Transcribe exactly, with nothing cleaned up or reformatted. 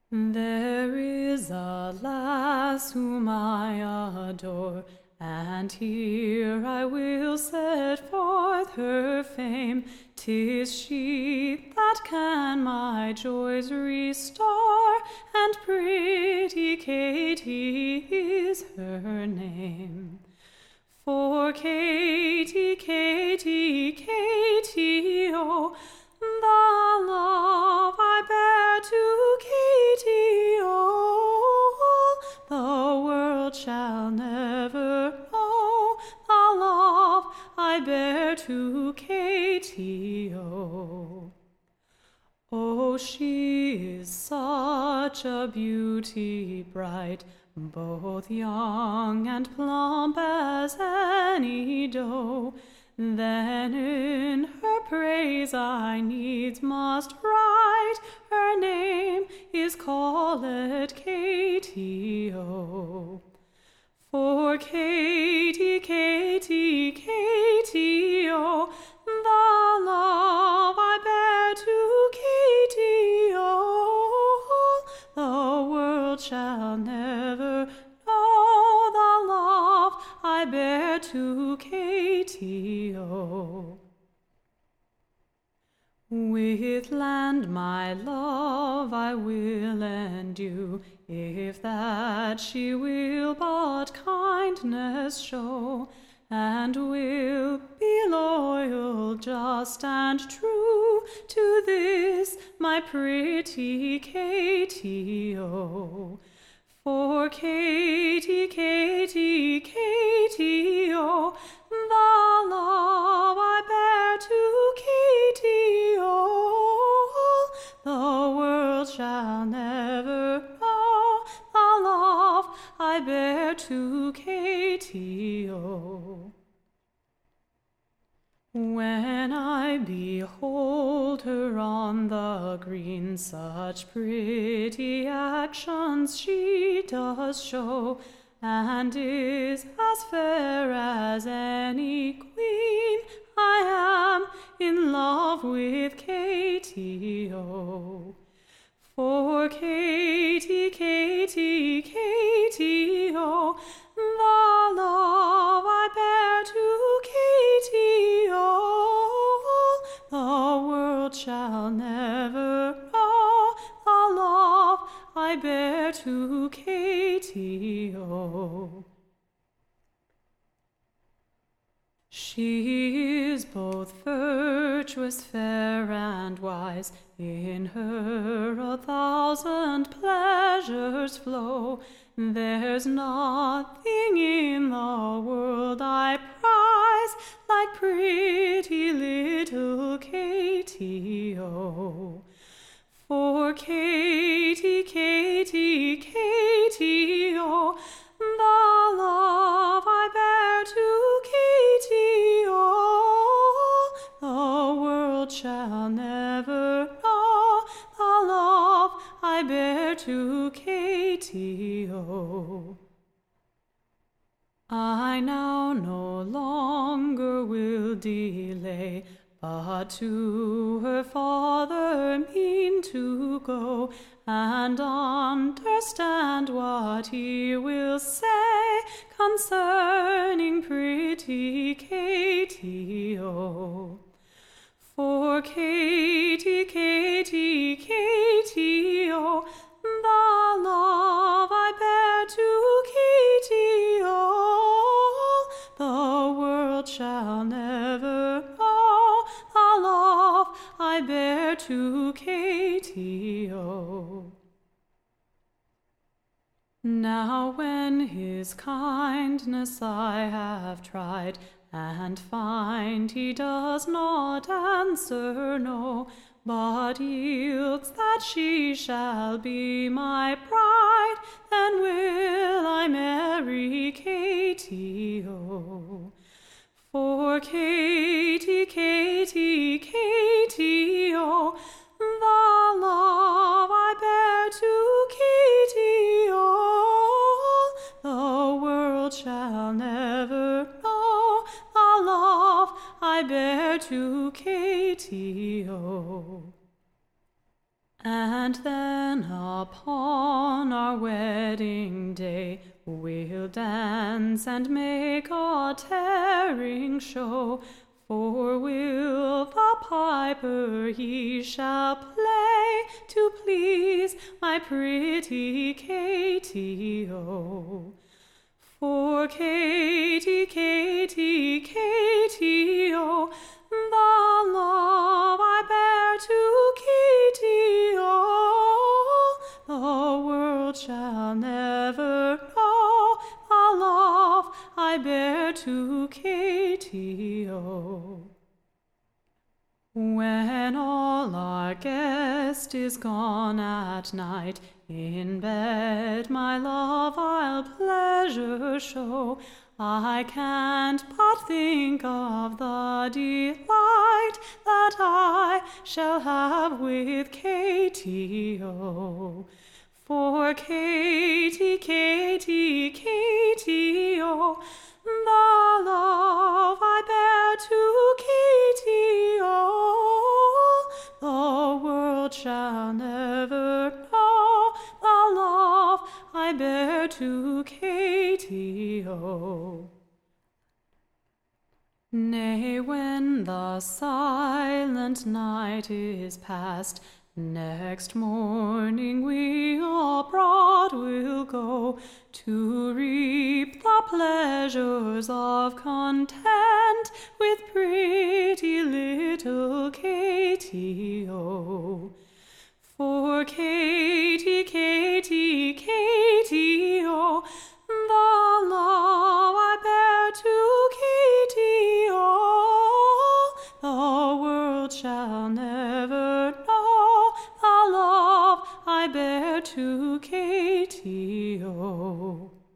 There is a lass whom I adore, and here I will set forth her fame. 'Tis she that can my joys restore, and pretty Katy is her name. For Katy, Katy, Katy, oh, the love I bear to Katy, oh, the world shall never know the love I bear to Katy, oh. Oh, she is such a beauty bright, both young and plump as any doe. Then in her praise I needs must write, her name is called Katy, oh. For Katy, Katy, Katy, oh, the love I bear to Katy, oh, the world shall never know the love I bear to Katy, oh. With land my love I will endue, if that she will but kindness show, and will be loyal, just, and true to this my pretty Katy, oh. For Katy, Katy, Katy, oh, the love I bear to Katy, oh, the world shall never know the love I bear to Katy, oh. When I behold her on the green, such pretty actions she does show, and is as fair as any queen. I am in love with Katy, oh. For Katy, Katy, Katy, oh, the love I bear to Katy, oh, the world shall never know the love I bear to Katy, oh. She is both virtuous, fair, and wise, in her a thousand pleasures flow. There's nothing in the world I prize like pretty little Katy, oh. For Katy, Katy, Katy, oh, the love I bear to Katy, oh, the world shall never know the love I bear to Katy, oh. I now no longer will delay, but to her father mean to go, and understand what he will say concerning pretty Katy, oh. For Katy, Katy, Katy, oh, the love I bear to Katy, oh, the world shall never know the love I bear to Katy, oh. Now when his kindness I have tried, and find he does not answer no, but yields that she shall be my bride, then will I marry Katy, oh. For Katy, Katy, Katy, oh, the love I bear to Katy, oh, the world shall never know the love I bear to Katy, oh. And then Then upon our wedding day we'll dance and make a tearing show, for will the piper he shall play to please my pretty Katie, O. For Katie, Katie, Katie, O, the love I bear to Katie, O, the world shall never know the love I bear to Katie, O. When all our guest is gone at night, in bed my love I'll pleasure show. I can't but think of the delight that I shall have with Katie, O. For Katie, Katie, Katie, O, the love I bear to Katie, O, the world shall never know the love I bear to Katie, O. Nay, when the silent night is past, next morning we abroad will go to reap the pleasures of content with pretty little Katie, O. For Katie, Katie, Katie, O, the love I bear to Katie, O, the world shall never know the love I bear to Katie, O.